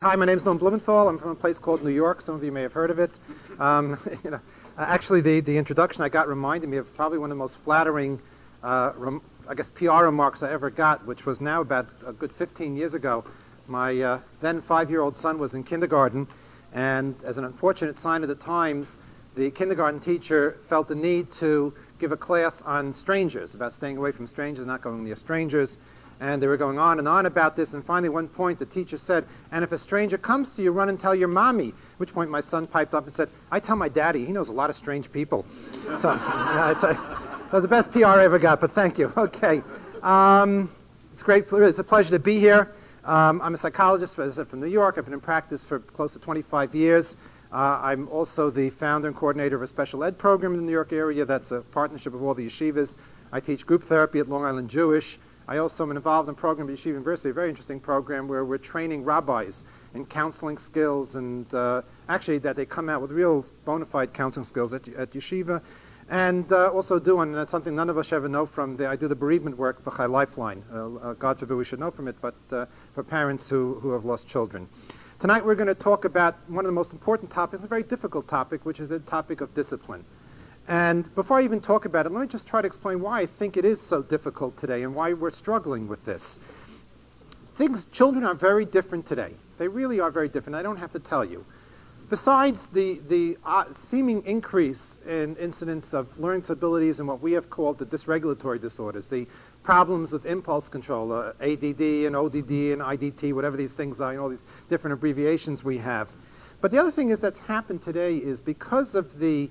Hi, my name is Noam Blumenthal. I'm from a place called New York. Some of you may have heard of it. Actually, the introduction I got reminded me of probably one of the most flattering, PR remarks I ever got, which was now about a good 15 years ago. My then 5-year-old son was in kindergarten, and as an unfortunate sign of the times, the kindergarten teacher felt the need to give a class on strangers, about staying away from strangers, not going near strangers. And they were going on and on about this, and finally, one point, the teacher said, "And if a stranger comes to you, run and tell your mommy." At which point, my son piped up and said, "I tell my daddy. He knows a lot of strange people." So, that was the best PR I ever got, but thank you. Okay. It's great. It's a pleasure to be here. I'm a psychologist, as I said, from New York. I've been in practice for close to 25 years. I'm also the founder and coordinator of a special ed program in the New York area. That's a partnership of all the yeshivas. I teach group therapy at Long Island Jewish. I also am involved in a program at Yeshiva University, a very interesting program where we're training rabbis in counseling skills, and actually that they come out with real bona fide counseling skills at Yeshiva. And also and that's something none of us ever know from, I do the bereavement work for Chai Lifeline. God forbid we should know from it, but for parents who have lost children. Tonight we're going to talk about one of the most important topics, a very difficult topic, which is the topic of discipline. And before I even talk about it, let me just try to explain why I think it is so difficult today and why we're struggling with this. Children are very different today. They really are very different. I don't have to tell you. Besides the seeming increase in incidence of learning disabilities and what we have called the dysregulatory disorders, the problems with impulse control, ADD and ODD and IDT, whatever these things are, all these different abbreviations we have. But the other thing that's happened today is because of the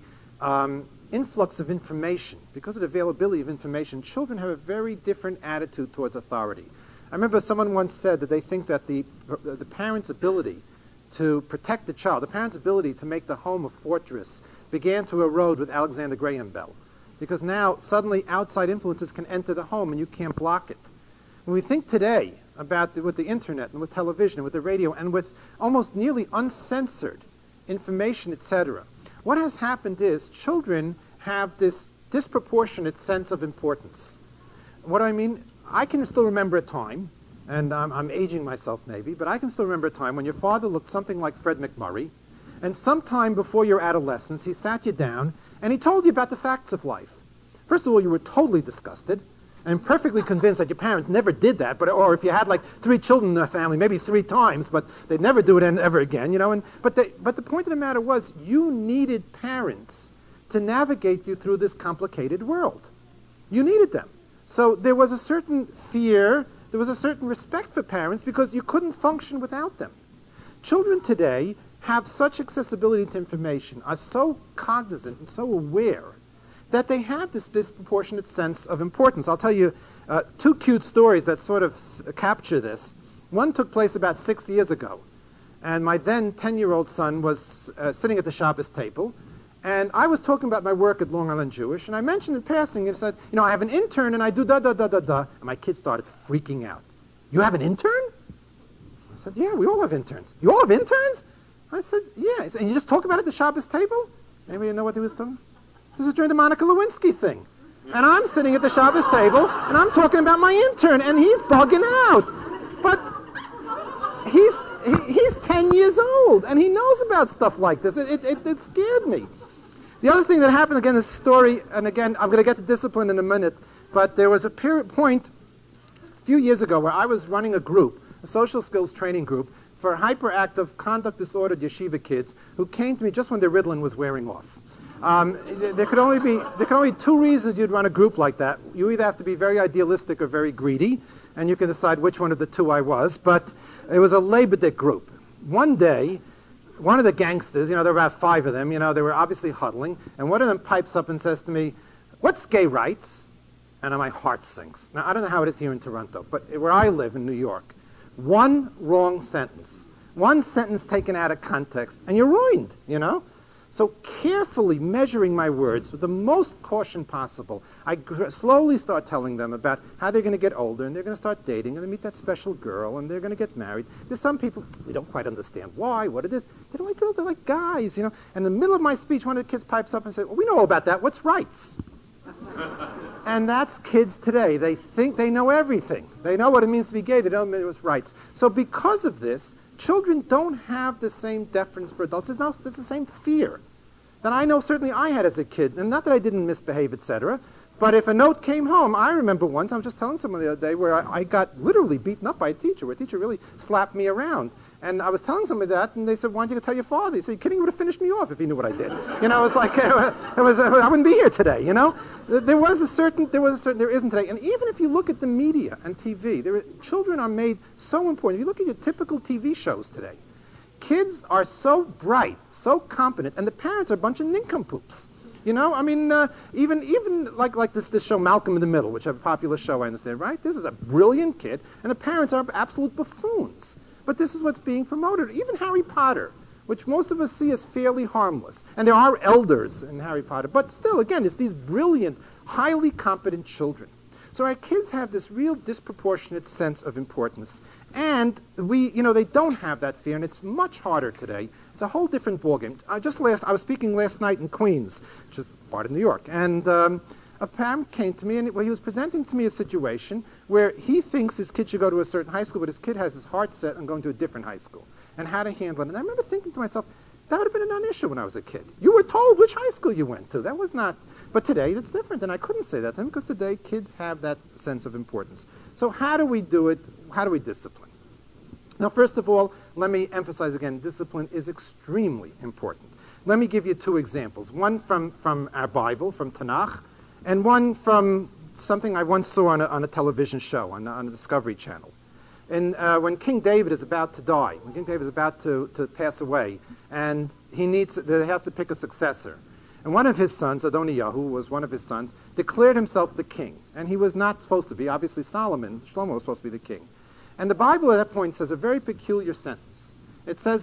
influx of information, because of the availability of information, children have a very different attitude towards authority. I remember someone once said that they think that the parent's ability to protect the child, the parent's ability to make the home a fortress, began to erode with Alexander Graham Bell. Because now, suddenly, outside influences can enter the home and you can't block it. When we think today about with the internet and with television and with the radio and with almost nearly uncensored information, etc., what has happened is children have this disproportionate sense of importance. What I mean, I can still remember a time, and I'm aging myself maybe, but I can still remember a time when your father looked something like Fred McMurray, and sometime before your adolescence, he sat you down and he told you about the facts of life. First of all, you were totally disgusted and perfectly convinced that your parents never did that, or if you had like 3 children in their family, maybe 3 times, but they'd never do it ever again, you know. But the point of the matter was, you needed parents to navigate you through this complicated world. You needed them. So there was a certain fear, there was a certain respect for parents because you couldn't function without them. Children today have such accessibility to information, are so cognizant and so aware that they have this disproportionate sense of importance. I'll tell you 2 cute stories that sort of capture this. One took place about 6 years ago, and my then 10-year-old son was sitting at the Shabbos table, and I was talking about my work at Long Island Jewish, and I mentioned in passing, and said, I have an intern, and I do da-da-da-da-da, and my kid started freaking out. "You have an intern?" I said, "Yeah, we all have interns." "You all have interns?" I said, "Yeah." He said, "And you just talk about it at the Shabbos table?" Anybody know what he was talking? This was during the Monica Lewinsky thing. And I'm sitting at the Shabbos table, and I'm talking about my intern, and he's bugging out. But he's 10 years old, and he knows about stuff like this. It scared me. The other thing that happened, again, this story, and again, I'm going to get to discipline in a minute, but there was a point a few years ago where I was running a group, a social skills training group, for hyperactive, conduct disordered yeshiva kids who came to me just when their Ritalin was wearing off. There could only be 2 reasons you'd run a group like that. You either have to be very idealistic or very greedy, and you can decide which one of the 2 I was. But it was a Labor group. One day, one of the gangsters, there were about 5 of them, they were obviously huddling, and one of them pipes up and says to me, "What's gay rights?" And my heart sinks. Now, I don't know how it is here in Toronto, but where I live in New York, one wrong sentence, one sentence taken out of context, and you're ruined, So carefully measuring my words with the most caution possible, I slowly start telling them about how they're going to get older, and they're going to start dating, and they meet that special girl, and they're going to get married. There's some people, we don't quite understand why, what it is. They don't like girls, they like guys, And in the middle of my speech, one of the kids pipes up and says, "Well, we know all about that. What's rights?" And that's kids today. They think they know everything. They know what it means to be gay. They don't know what's rights. So because of this, children don't have the same deference for adults. There's the same fear that I know certainly I had as a kid. And not that I didn't misbehave, etc., but if a note came home, I remember once, I was just telling someone the other day, where I got literally beaten up by a teacher, where a teacher really slapped me around. And I was telling somebody that, and they said, "Why don't you go tell your father?" He said, "You kidding? He would have finished me off if he knew what I did." You know, it was like, I wouldn't be here today, you know? There isn't today. And even if you look at the media and TV, children are made so important. If you look at your typical TV shows today, kids are so bright, so competent, and the parents are a bunch of nincompoops. You know, I mean, even like this show Malcolm in the Middle, which is a popular show, I understand, right? This is a brilliant kid, and the parents are absolute buffoons. But this is what's being promoted. Even Harry Potter, which most of us see as fairly harmless. And there are elders in Harry Potter, but still, again, it's these brilliant, highly competent children. So our kids have this real disproportionate sense of importance. And they don't have that fear, and it's much harder today. It's a whole different ballgame. I was speaking last night in Queens, which is part of New York, and a parent came to me, and he was presenting to me a situation where he thinks his kid should go to a certain high school, but his kid has his heart set on going to a different high school, and how to handle it. And I remember thinking to myself, that would have been a non-issue when I was a kid. You were told which high school you went to. That was not... But today, it's different, and I couldn't say that to him, because today, kids have that sense of importance. So how do we do it? How do we discipline? Now, first of all, let me emphasize again, discipline is extremely important. Let me give you two examples. One from our Bible, from Tanakh, and one from something I once saw on a television show, on the Discovery Channel. And when King David is about to die, when King David is about to pass away, and he has to pick a successor. And one of his sons, Adoniyahu, was one of his sons, declared himself the king. And he was not supposed to be. Obviously, Shlomo was supposed to be the king. And the Bible at that point says a very peculiar sentence. It says,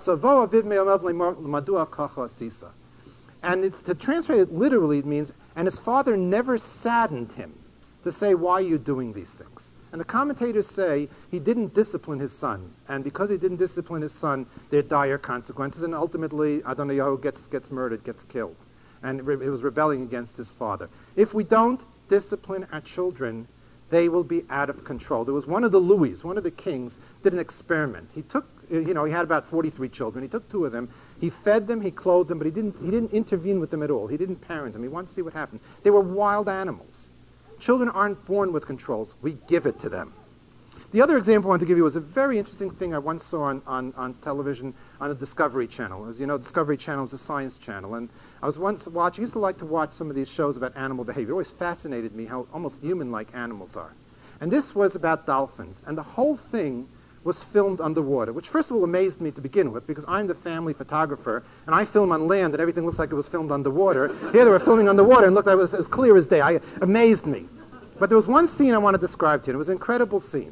and it's to translate it literally, it means, and his father never saddened him to say, why are you doing these things? And the commentators say he didn't discipline his son. And because he didn't discipline his son, there are dire consequences. And ultimately, Adoniyahu gets murdered, gets killed. And he was rebelling against his father. If we don't discipline our children, they will be out of control. There was one of the Louis, one of the kings, did an experiment. He took, he had about 43 children. He took two of them. He fed them, he clothed them, but he didn't intervene with them at all. He didn't parent them. He wanted to see what happened. They were wild animals. Children aren't born with controls. We give it to them. The other example I want to give you was a very interesting thing I once saw on television on the Discovery Channel. As you know, Discovery Channel is a science channel. And I was once watching, I used to like to watch some of these shows about animal behavior. It always fascinated me how almost human-like animals are. And this was about dolphins. And the whole thing was filmed underwater, which first of all amazed me to begin with, because I'm the family photographer, and I film on land, and everything looks like it was filmed underwater. Here they were filming underwater, and looked like it was as clear as day. It amazed me. But there was one scene I want to describe to you, and it was an incredible scene.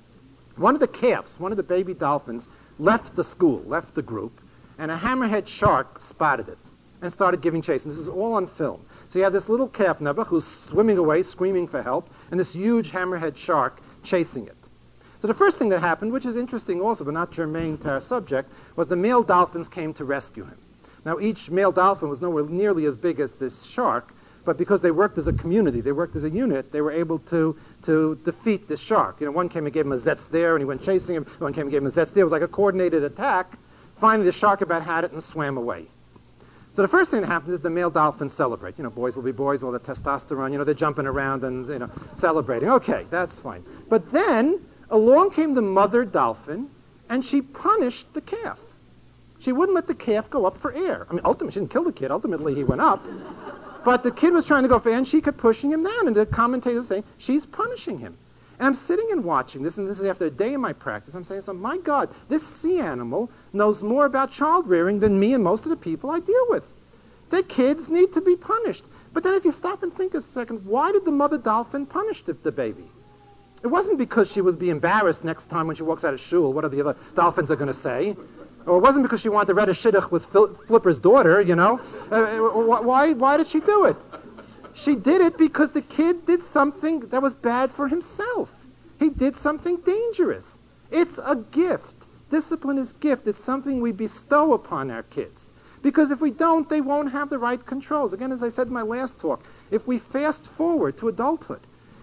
One of the calves, one of the baby dolphins, left the school, left the group, and a hammerhead shark spotted it and started giving chase. And this is all on film. So you have this little calf, Nebuch, who's swimming away, screaming for help, and this huge hammerhead shark chasing it. So the first thing that happened, which is interesting also, but not germane to our subject, was the male dolphins came to rescue him. Now, each male dolphin was nowhere nearly as big as this shark, but because they worked as a community, they worked as a unit, they were able to defeat this shark. One came and gave him a zetz there, and he went chasing him. One came and gave him a zetz there. It was like a coordinated attack. Finally, the shark about had it and swam away. So the first thing that happens is the male dolphins celebrate. Boys will be boys, all the testosterone, they're jumping around and, celebrating. Okay, that's fine. But then along came the mother dolphin, and she punished the calf. She wouldn't let the calf go up for air. I mean, ultimately, she didn't kill the kid. Ultimately, he went up. But the kid was trying to go for air, and she kept pushing him down. And the commentator was saying, she's punishing him. And I'm sitting and watching this, and this is after a day in my practice. I'm saying, my God, this sea animal knows more about child rearing than me and most of the people I deal with. The kids need to be punished. But then if you stop and think a second, why did the mother dolphin punish the baby? It wasn't because she would be embarrassed next time when she walks out of shul. What are the other dolphins are going to say? Or it wasn't because she wanted to read a shidduch with Flipper's daughter, Why did she do it? She did it because the kid did something that was bad for himself. He did something dangerous. It's a gift. Discipline is gift. It's something we bestow upon our kids. Because if we don't, they won't have the right controls. Again, as I said in my last talk, if we fast forward to adulthood,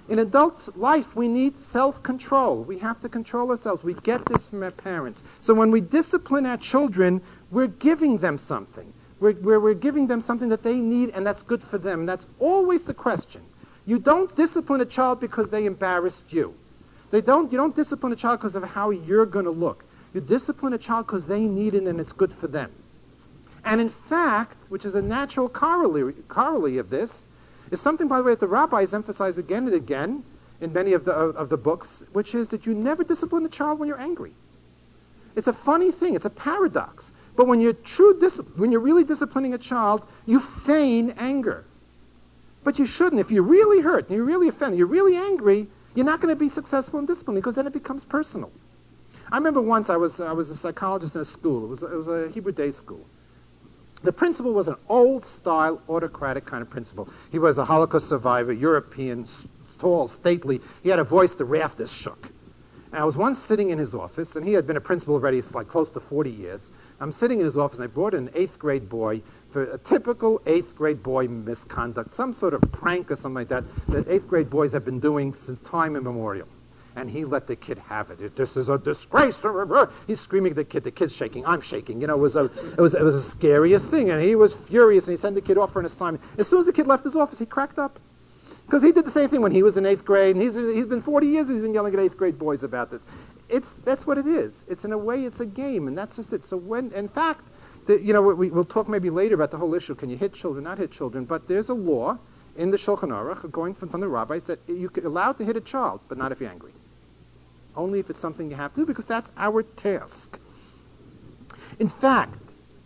In adult life, we need self-control. We have to control ourselves. We get this from our parents. So when we discipline our children, we're giving them something. We're giving them something that they need and that's good for them. And that's always the question. You don't discipline a child because they embarrassed you. You don't discipline a child because of how you're going to look. You discipline a child because they need it and it's good for them. And in fact, which is a natural corollary of this, is something, by the way, that the rabbis emphasize again and again in many of the books, which is that you never discipline a child when you're angry. It's a funny thing. It's a paradox. But when you're really disciplining a child, you feign anger. But you shouldn't. If you're really hurt and you're really offended, you're really angry, you're not going to be successful in disciplining because then it becomes personal. I remember once I was a psychologist in a school. It was a Hebrew day school. The principal was an old-style, autocratic kind of principal. He was a Holocaust survivor, European, tall, stately. He had a voice the rafters shook. And I was once sitting in his office, and he had been a principal already like close to 40 years. I'm sitting in his office, and I brought in an 8th grade boy for a typical 8th grade boy misconduct, some sort of prank or something like that 8th grade boys have been doing since time immemorial. And he let the kid have it. This is a disgrace. He's screaming at the kid. The kid's shaking. I'm shaking. You know, it was the scariest thing. And he was furious, and he sent the kid off for an assignment. As soon as the kid left his office, he cracked up. Because he did the same thing when he was in 8th grade, and he's been 40 years, he's been yelling at 8th grade boys about this. That's what it is. It's, in a way, it's a game, and that's just it. So in fact, we'll talk maybe later about the whole issue, can you hit children, not hit children, but there's a law in the Shulchan Aruch, going from the rabbis, that you're allowed to hit a child, but not if you're angry. Only if it's something you have to do, because that's our task. In fact,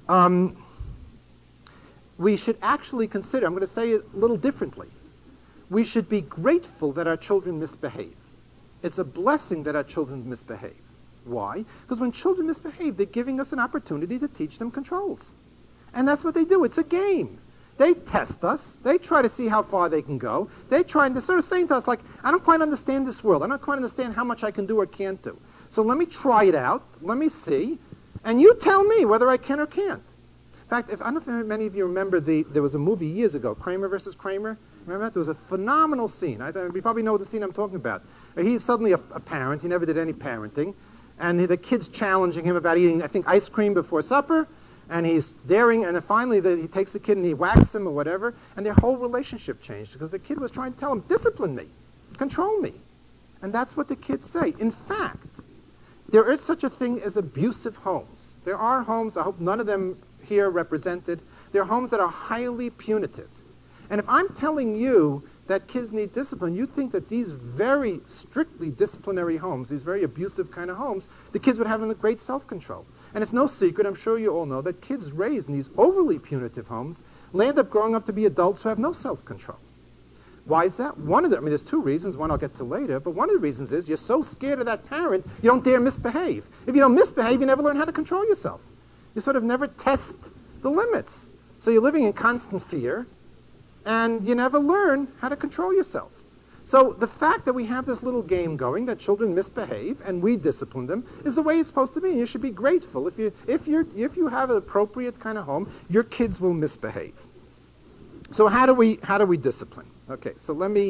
we should actually consider, I'm going to say it a little differently, we should be grateful that our children misbehave. It's a blessing that our children misbehave. Why? Because when children misbehave, they're giving us an opportunity to teach them controls. And that's what they do. It's a game. They test us. They try to see how far they can go. They try and they're sort of saying to us, like, I don't quite understand this world. I don't quite understand how much I can do or can't do. So let me try it out. Let me see. And you tell me whether I can or can't. In fact, I don't know if many of you remember there was a movie years ago, Kramer versus Kramer. Remember that? There was a phenomenal scene. We probably know the scene I'm talking about. He's suddenly a parent. He never did any parenting. And the kid's challenging him about eating, I think, ice cream before supper. And he's daring, and then finally he takes the kid and he whacks him or whatever, and their whole relationship changed because the kid was trying to tell him, discipline me, control me. And that's what the kids say. In fact, there is such a thing as abusive homes. There are homes, I hope none of them here represented, there are homes that are highly punitive. And if I'm telling you that kids need discipline, you think that these very strictly disciplinary homes, these very abusive kind of homes, the kids would have a great self-control. And it's no secret, I'm sure you all know, that kids raised in these overly punitive homes land up growing up to be adults who have no self-control. Why is that? There's two reasons. One I'll get to later, but one of the reasons is you're so scared of that parent, you don't dare misbehave. If you don't misbehave, you never learn how to control yourself. You sort of never test the limits. So you're living in constant fear, and you never learn how to control yourself. So the fact that we have this little game going, that children misbehave and we discipline them, is the way it's supposed to be. And you should be grateful. If you have an appropriate kind of home, your kids will misbehave. So how do we discipline? Okay, so let me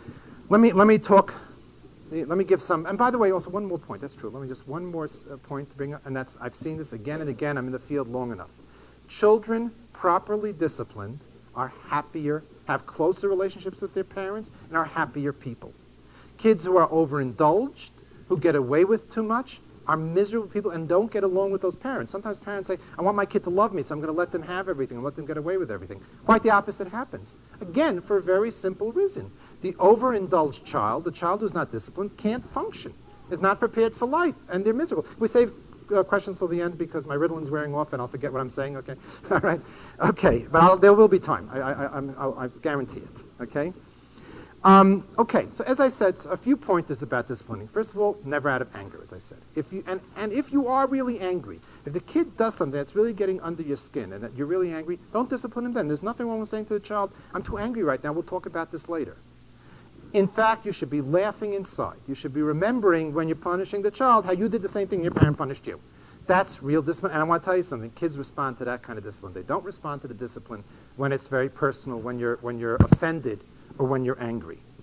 talk. Let me give some. And by the way, also one more point. That's true. Let me just one more point to bring up, and that's I've seen this again and again. I'm in the field long enough. Children properly disciplined are happier, have closer relationships with their parents, and are happier people. Kids who are overindulged, who get away with too much, are miserable people and don't get along with those parents. Sometimes parents say, I want my kid to love me, so I'm going to let them have everything and let them get away with everything. Quite the opposite happens. Again, for a very simple reason. The overindulged child, the child who's not disciplined, can't function, is not prepared for life, and they're miserable. We save questions till the end because my Ritalin's wearing off and I'll forget what I'm saying, okay? All right. Okay, but there will be time. I guarantee it, okay? Okay, so as I said, a few pointers about disciplining. First of all, never out of anger, as I said. If you are really angry, if the kid does something that's really getting under your skin and that you're really angry, don't discipline him then. There's nothing wrong with saying to the child, I'm too angry right now, we'll talk about this later. In fact, you should be laughing inside. You should be remembering when you're punishing the child how you did the same thing your parent punished you. That's real discipline. And I want to tell you something. Kids respond to that kind of discipline. They don't respond to the discipline when it's very personal, when you're offended, or when you're angry.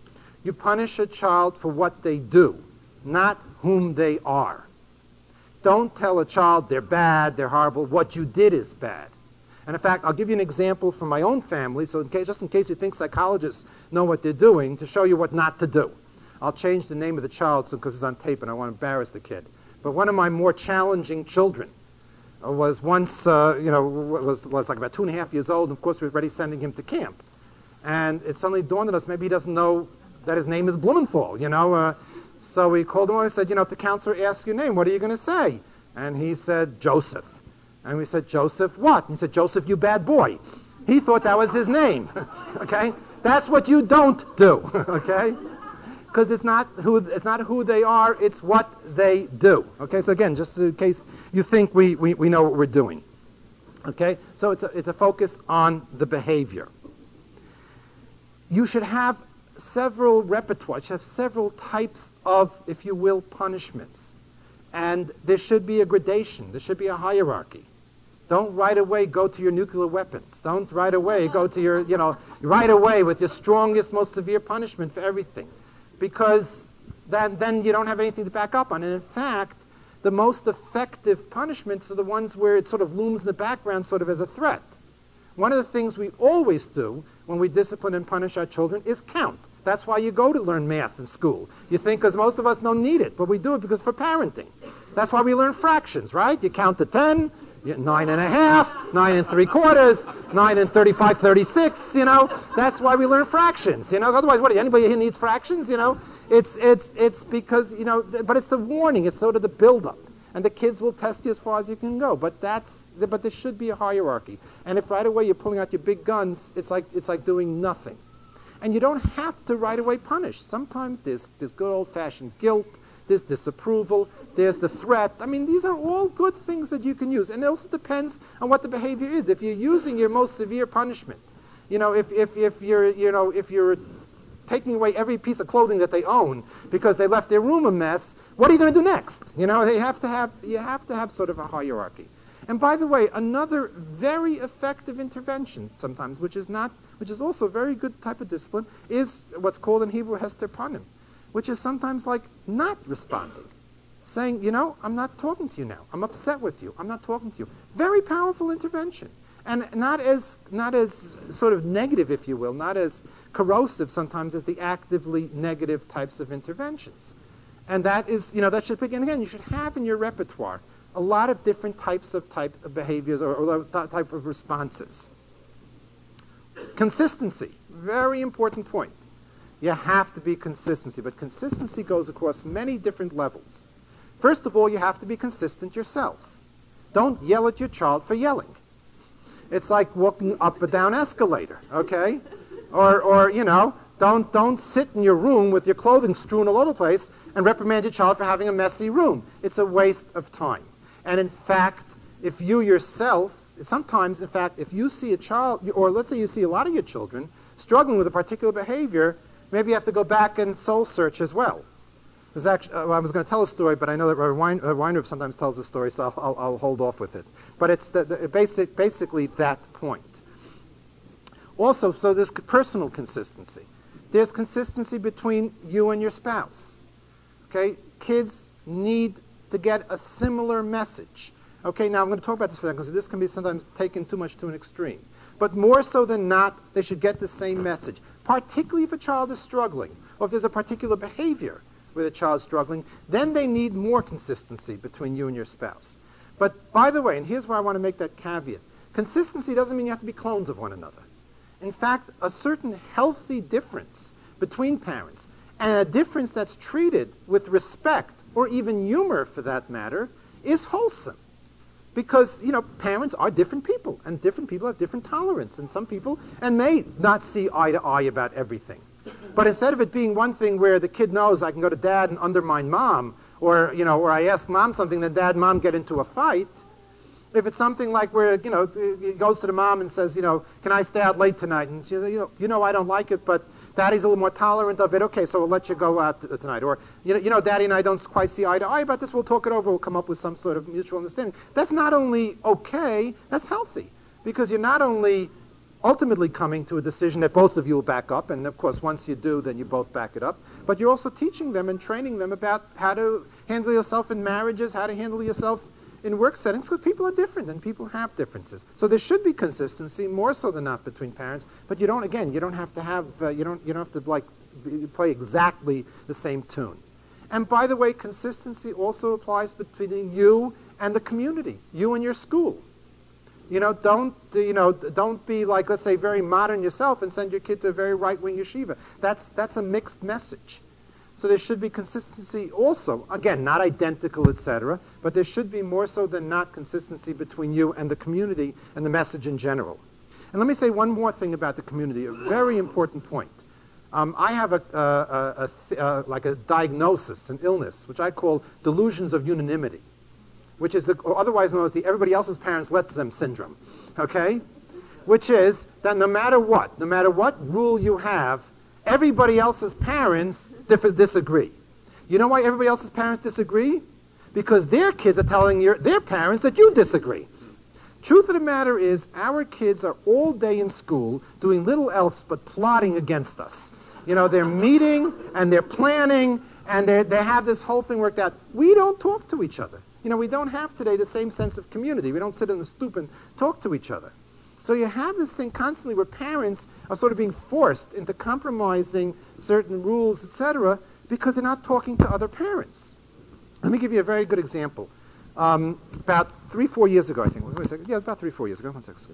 You punish a child for what they do, not whom they are. Don't tell a child they're bad, they're horrible. What you did is bad. And in fact, I'll give you an example from my own family, so just in case you think psychologists know what they're doing, to show you what not to do. I'll change the name of the child because it's on tape and I want to embarrass the kid. But one of my more challenging children was once, was like about 2.5 years old, and of course we were already sending him to camp. And it suddenly dawned on us, maybe he doesn't know that his name is Blumenthal, So we called him over and said, if the counselor asks your name, what are you going to say? And he said, Joseph. And we said, Joseph what? And he said, Joseph, you bad boy. He thought that was his name, okay? That's what you don't do, okay? Because it's not who they are, it's what they do. Okay, so again, just in case you think we know what we're doing. Okay, so it's a focus on the behavior. You should have several repertoire, you should have several types of, if you will, punishments. And there should be a gradation, there should be a hierarchy. Don't right away go to your nuclear weapons. Don't right away go to your, right away with your strongest, most severe punishment for everything. Because then you don't have anything to back up on. And in fact, the most effective punishments are the ones where it sort of looms in the background sort of as a threat. One of the things we always do when we discipline and punish our children is count. That's why you go to learn math in school. You think because most of us don't need it, but we do it because for parenting. That's why we learn fractions, right? You count to 10, 9 1/2, 9 3/4, 9 35 36, That's why we learn fractions, Otherwise, anybody here needs fractions, It's because, but it's the warning. It's sort of the build-up. And the kids will test you as far as you can go. But there should be a hierarchy. And if right away you're pulling out your big guns, it's like doing nothing. And you don't have to right away punish. Sometimes there's good old-fashioned guilt, there's disapproval, there's the threat. I mean, these are all good things that you can use. And it also depends on what the behavior is. If you're using your most severe punishment, if you're taking away every piece of clothing that they own because they left their room a mess, what are you going to do next? You have to have sort of a hierarchy. And by the way, another very effective intervention sometimes, which is also a very good type of discipline, is what's called in Hebrew hester panim, which is sometimes like not responding, saying, I'm not talking to you now. I'm upset with you. I'm not talking to you. Very powerful intervention. And not as sort of negative, if you will, not as corrosive sometimes as the actively negative types of interventions. And that is, that should begin again. You should have in your repertoire a lot of different types of behaviors or type of responses. Consistency, very important point. You have to be consistency, but consistency goes across many different levels. First of all, you have to be consistent yourself. Don't yell at your child for yelling. It's like walking up a down escalator, okay? Or don't sit in your room with your clothing strewn all over the place and reprimand your child for having a messy room. It's a waste of time. And in fact, if you yourself, sometimes, in fact, if you see a child, or let's say you see a lot of your children struggling with a particular behavior, maybe you have to go back and soul search as well. There's actually, I was going to tell a story, but I know that Weinreb sometimes tells a story, so I'll hold off with it. But it's basically that point. Also, so there's personal consistency. There's consistency between you and your spouse. Okay? Kids need to get a similar message. Okay, now I'm going to talk about this for a second because this can be sometimes taken too much to an extreme. But more so than not, they should get the same message, particularly if a child is struggling or if there's a particular behavior where the child's struggling, then they need more consistency between you and your spouse. But by the way, and here's where I want to make that caveat, consistency doesn't mean you have to be clones of one another. In fact, a certain healthy difference between parents and a difference that's treated with respect or even humor for that matter is wholesome. Because, parents are different people, and different people have different tolerance, and some people may not see eye to eye about everything. But instead of it being one thing where the kid knows I can go to dad and undermine mom, or I ask mom something, then dad and mom get into a fight, if it's something like where, he goes to the mom and says, can I stay out late tonight? And she says, I don't like it, but Daddy's a little more tolerant of it. Okay, so we'll let you go out tonight. Or, Daddy and I don't quite see eye to eye about this. We'll talk it over. We'll come up with some sort of mutual understanding. That's not only okay, that's healthy. Because you're not only ultimately coming to a decision that both of you will back up, and of course once you do, then you both back it up. But you're also teaching them and training them about how to handle yourself in marriages, how to handle yourself in work settings, because people are different and people have differences. So there should be consistency, more so than not between parents. But you don't have to have you don't have to like play exactly the same tune. And by the way, consistency also applies between you and the community, you and your school. Don't be like, let's say, very modern yourself and send your kid to a very right-wing yeshiva. That's a mixed message. So there should be consistency also. Again, not identical, etc., but there should be more so than not consistency between you and the community and the message in general. And let me say one more thing about the community, a very important point. I have like a diagnosis, an illness, which I call delusions of unanimity, which is otherwise known as the everybody else's parents let them syndrome, okay? Which is that no matter what rule you have, everybody else's parents disagree. You know why everybody else's parents disagree? Because their kids are telling their parents that you disagree. Truth of the matter is, our kids are all day in school doing little else but plotting against us. They're meeting and they're planning and they have this whole thing worked out. We don't talk to each other. We don't have today the same sense of community. We don't sit in the stoop and talk to each other. So you have this thing constantly where parents are sort of being forced into compromising certain rules, etc., because they're not talking to other parents. Let me give you a very good example. About 3-4 years ago, I think. Wait a second. Yeah, it was about 3-4 years ago. 1 second.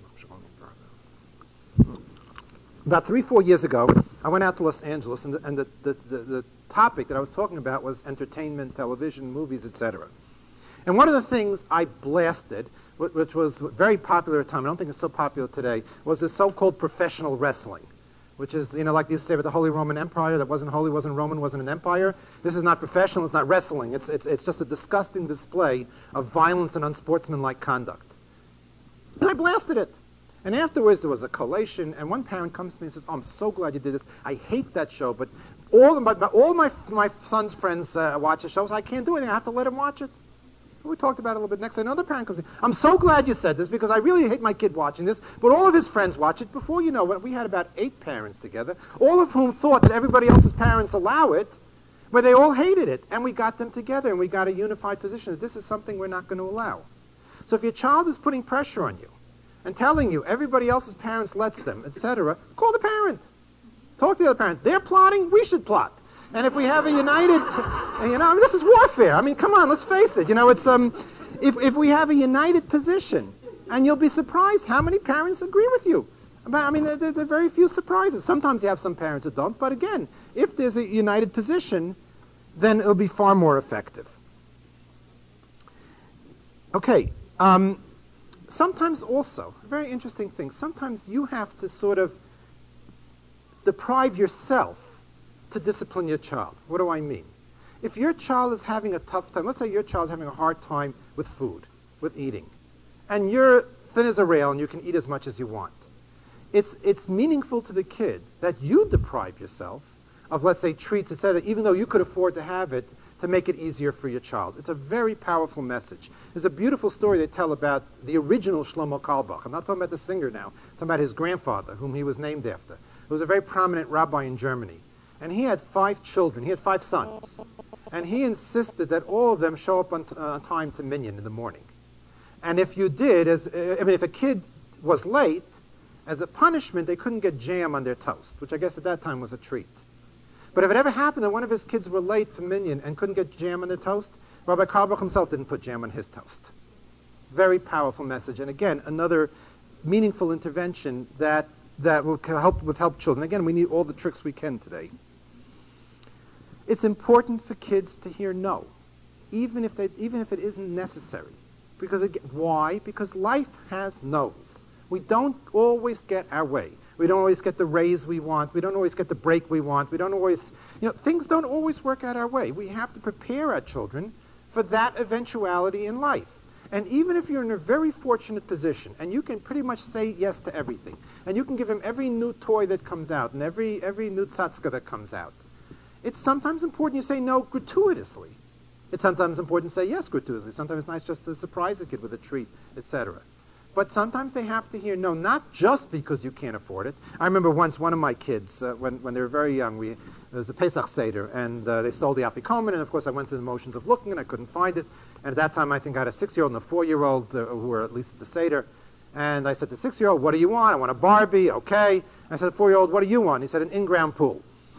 About 3-4 years ago, I went out to Los Angeles, and the topic that I was talking about was entertainment, television, movies, etc. And one of the things I blasted, which was very popular at the time, I don't think it's so popular today, was this so-called professional wrestling, which is, like they used to say with the Holy Roman Empire, that wasn't holy, wasn't Roman, wasn't an empire. This is not professional, it's not wrestling. It's just a disgusting display of violence and unsportsmanlike conduct. And I blasted it. And afterwards, there was a collation, and one parent comes to me and says, "Oh, I'm so glad you did this. I hate that show, but all my son's friends watch the show, so I can't do anything. I have to let him watch it." We talked about it a little bit. Next, another parent comes in. "I'm so glad you said this because I really hate my kid watching this, but all of his friends watch it." Before you know it, we had about 8 parents together, all of whom thought that everybody else's parents allow it, but they all hated it. And we got them together, and we got a unified position that this is something we're not going to allow. So if your child is putting pressure on you and telling you everybody else's parents lets them, etc., call the parent. Talk to the other parent. They're plotting, we should plot. And if we have a united, this is warfare. I mean, come on, let's face it. It's if we have a united position, and you'll be surprised how many parents agree with you. There are very few surprises. Sometimes you have some parents that don't, but again, if there's a united position, then it'll be far more effective. Okay. Sometimes also, a very interesting thing, sometimes you have to sort of deprive yourself to discipline your child. What do I mean? If your child is having a tough time, let's say your child is having a hard time with food, with eating, and you're thin as a rail and you can eat as much as you want, it's meaningful to the kid that you deprive yourself of, let's say, treats, etc., even though you could afford to have it, to make it easier for your child. It's a very powerful message. There's a beautiful story they tell about the original Shlomo Carlebach. I'm not talking about the singer now. I'm talking about his grandfather, whom he was named after. He was a very prominent rabbi in Germany. And he had 5 children. He had 5 sons. And he insisted that all of them show up on time to Minyan in the morning. And if you did, if a kid was late, as a punishment, they couldn't get jam on their toast, which I guess at that time was a treat. But if it ever happened that one of his kids were late for Minyan and couldn't get jam on their toast, Rabbi Carlebach himself didn't put jam on his toast. Very powerful message. And again, another meaningful intervention that will help children. Again, we need all the tricks we can today. It's important for kids to hear no, even if it isn't necessary. Because why? Because life has no's. We don't always get our way. We don't always get the raise we want. We don't always get the break we want. We don't always, things don't always work out our way. We have to prepare our children for that eventuality in life. And even if you're in a very fortunate position, and you can pretty much say yes to everything, and you can give him every new toy that comes out, and every new tzatska that comes out, it's sometimes important you say no gratuitously. It's sometimes important to say yes gratuitously. Sometimes it's nice just to surprise a kid with a treat, etc. But sometimes they have to hear no, not just because you can't afford it. I remember once one of my kids, when they were very young, there was a Pesach Seder, and they stole the Afikoman, and of course I went through the motions of looking, and I couldn't find it. And at that time, I think I had a 6-year-old and a 4-year-old who were at least at the Seder. And I said to the 6-year-old, what do you want? I want a Barbie, okay. I said to the 4-year-old, what do you want? He said, an in-ground pool.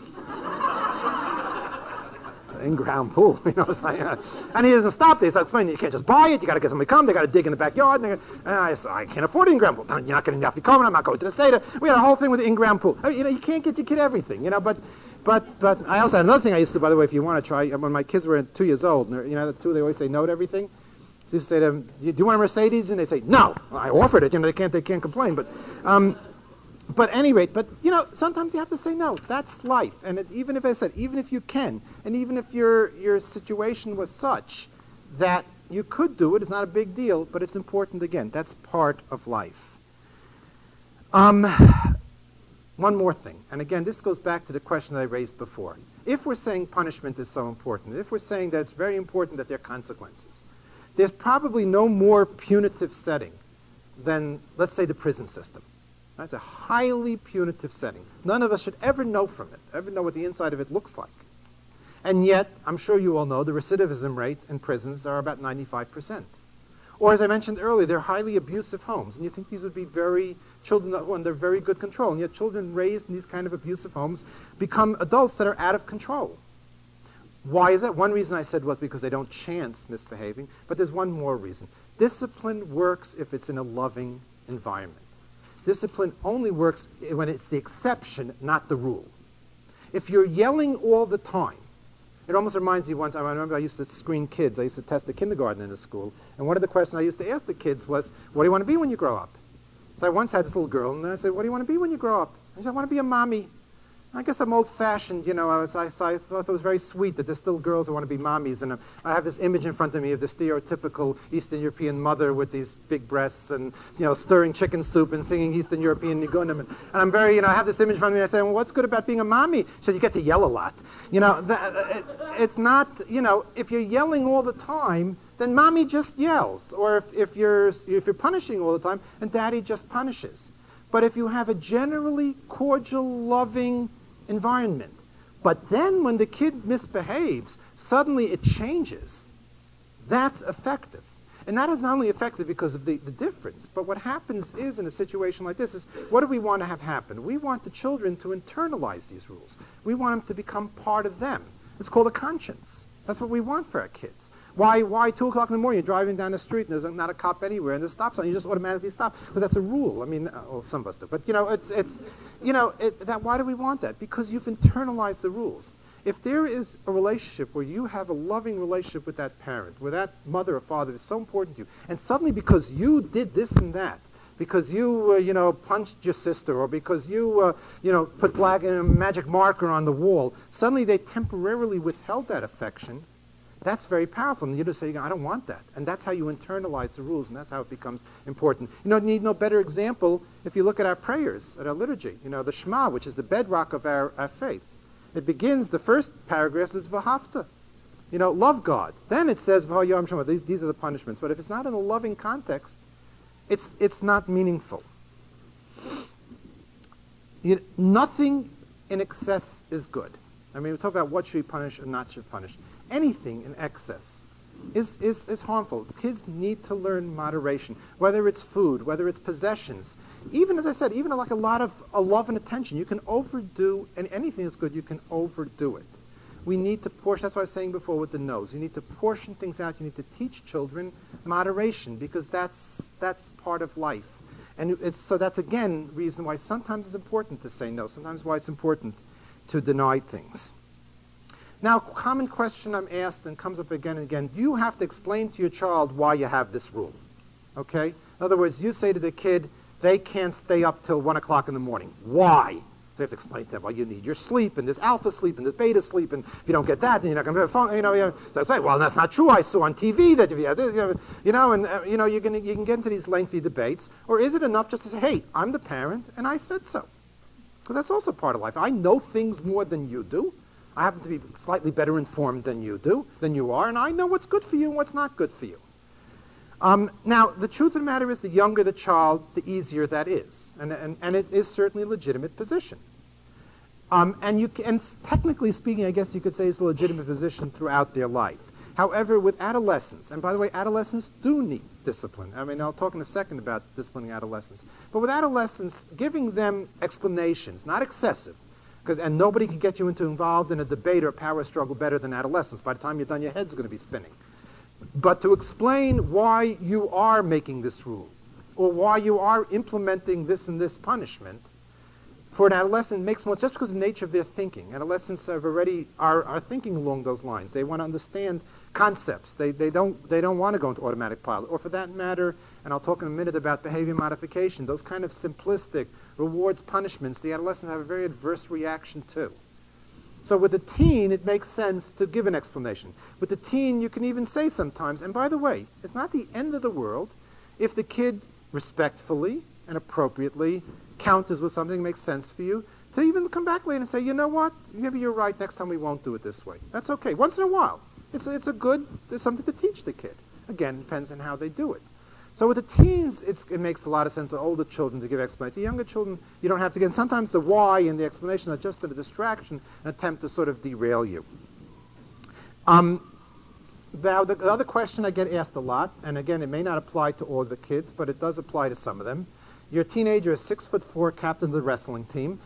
In-ground pool, it's like, and he doesn't stop there. He starts explaining, you can't just buy it, you got to get somebody to come, they got to dig in the backyard. And I said, I can't afford an in-ground pool. You're not getting the Afikoman, I'm not going to the Seder. We had a whole thing with the in-ground pool. I mean, you can't get your kid everything, But I also had another thing I used to, by the way, if you want to try, when my kids were 2 years old, the two, they always say no to everything. So you say to them, do you want a Mercedes? And they say, no. Well, I offered it, they can't complain. But at any rate, sometimes you have to say no. That's life. And even if you can, and even if your situation was such that you could do it, it's not a big deal, but it's important again. That's part of life. One more thing, and again, this goes back to the question that I raised before. If we're saying punishment is so important, if we're saying that it's very important that there are consequences, there's probably no more punitive setting than, let's say, the prison system. That's a highly punitive setting. None of us should ever know from it, ever know what the inside of it looks like. And yet, I'm sure you all know, the recidivism rate in prisons are about 95%. Or, as I mentioned earlier, they're highly abusive homes. And you think these would be children that are under very good control. And yet children raised in these kind of abusive homes become adults that are out of control. Why is that? One reason I said was because they don't chance misbehaving. But there's one more reason. Discipline works if it's in a loving environment. Discipline only works when it's the exception, not the rule. If you're yelling all the time, it almost reminds me once, I remember I used to screen kids. I used to test a kindergarten in a school. And one of the questions I used to ask the kids was, what do you want to be when you grow up? So I once had this little girl, and I said, what do you want to be when you grow up? And she said, I want to be a mommy. I guess I'm old-fashioned, I thought it was very sweet that there's still girls who want to be mommies. And I have this image in front of me of the stereotypical Eastern European mother with these big breasts and, stirring chicken soup and singing Eastern European nigunim. And I'm very, I have this image in front of me. I say, well, what's good about being a mommy? She said, you get to yell a lot. It's not, if you're yelling all the time, then mommy just yells. Or if you're punishing all the time, then daddy just punishes. But if you have a generally cordial, loving environment, but then when the kid misbehaves, suddenly it changes, that's effective. And that is not only effective because of the difference, but what happens is, in a situation like this, is what do we want to have happen? We want the children to internalize these rules. We want them to become part of them. It's called a conscience. That's what we want for our kids. Why 2 o'clock in the morning you're driving down the street and there's not a cop anywhere and there's a stop sign, you just automatically stop? Because that's a rule. I mean, some of us do. But, why do we want that? Because you've internalized the rules. If there is a relationship where you have a loving relationship with that parent, where that mother or father is so important to you, and suddenly because you did this and that, because you, punched your sister, or because you, put black magic marker on the wall, suddenly they temporarily withheld that affection. That's very powerful. And you just say, I don't want that. And that's how you internalize the rules, and that's how it becomes important. Need no better example if you look at our prayers, at our liturgy. The Shema, which is the bedrock of our faith. It begins, the first paragraph is V'ahavta. Love God. Then it says, V'hayom Shema. These are the punishments. But if it's not in a loving context, it's not meaningful. Nothing in excess is good. I mean, we talk about what should we punish or not should punish. Anything in excess is harmful. Kids need to learn moderation, whether it's food, whether it's possessions. Even, as I said, even like a lot of love and attention. You can overdo, and anything that's good, you can overdo it. We need to portion, that's what I was saying before with the nose. You need to portion things out. You need to teach children moderation, because that's part of life. And so that's, again, reason why sometimes it's important to say no, sometimes why it's important to deny things. Now, common question I'm asked and comes up again and again, do you have to explain to your child why you have this rule? Okay? In other words, you say to the kid, they can't stay up till 1 o'clock in the morning. Why? So you have to explain to them, well, you need your sleep, and there's alpha sleep, and there's beta sleep, and if you don't get that, then you're not going to have fun. So I say, well, that's not true. I saw on TV that if you have this, you can get into these lengthy debates. Or is it enough just to say, hey, I'm the parent, and I said so? Because that's also part of life. I know things more than you do. I happen to be slightly better informed than you are, and I know what's good for you and what's not good for you. Now, the truth of the matter is the younger the child, the easier that is. And it is certainly a legitimate position. And technically speaking, I guess you could say it's a legitimate position throughout their life. However, with adolescents, and by the way, adolescents do need discipline. I mean, I'll talk in a second about disciplining adolescents. But with adolescents, giving them explanations, not excessive, and nobody can get you involved in a debate or a power struggle better than adolescents. By the time you're done, your head's going to be spinning. But to explain why you are making this rule, or why you are implementing this and this punishment, for an adolescent makes more just because of the nature of their thinking. Adolescents are thinking along those lines. They want to understand concepts. They don't want to go into automatic pilot. Or for that matter, and I'll talk in a minute about behavior modification, those kind of simplistic rewards, punishments, the adolescents have a very adverse reaction to. So with the teen, it makes sense to give an explanation. With the teen, you can even say sometimes, and by the way, it's not the end of the world if the kid respectfully and appropriately counters with something that makes sense for you, to even come back later and say, you know what, maybe you're right, next time we won't do it this way. That's okay. Once in a while. It's something to teach the kid. Again, depends on how they do it. So with the teens, it makes a lot of sense for older children to give explanations. The younger children, you don't have to get, and sometimes the why and the explanation are just a distraction, an attempt to sort of derail you. Now, the other question I get asked a lot, and again, it may not apply to all of the kids, but it does apply to some of them. Your teenager is 6'4", captain of the wrestling team.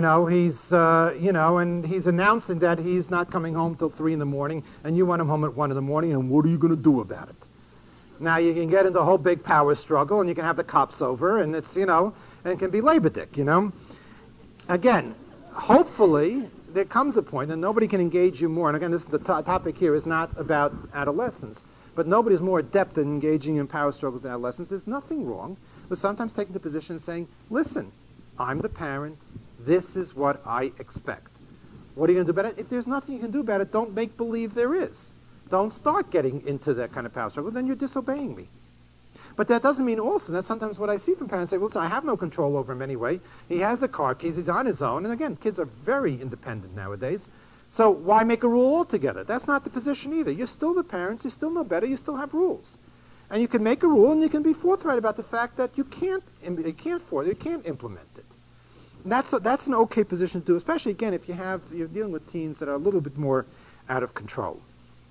And he's announcing that he's not coming home till 3 in the morning, and you want him home at 1 in the morning, and what are you going to do about it? Now, you can get into a whole big power struggle, and you can have the cops over, and it's, and it can be labor dick, Again, hopefully, there comes a point, and nobody can engage you more, and again, this is the topic here is not about adolescence, but nobody's more adept at engaging in power struggles than adolescents. There's nothing wrong with sometimes taking the position and saying, listen, I'm the parent, this is what I expect. What are you going to do about it? If there's nothing you can do about it, don't make believe there is. Don't start getting into that kind of power struggle, then you're disobeying me. But that doesn't mean also, that's sometimes what I see from parents say, well, listen, I have no control over him anyway. He has the car keys, he's on his own. And again, kids are very independent nowadays. So why make a rule altogether? That's not the position either. You're still the parents, you still know better, you still have rules. And you can make a rule and you can be forthright about the fact that you can't implement it. And that's an okay position to do, especially, again, if you're dealing with teens that are a little bit more out of control.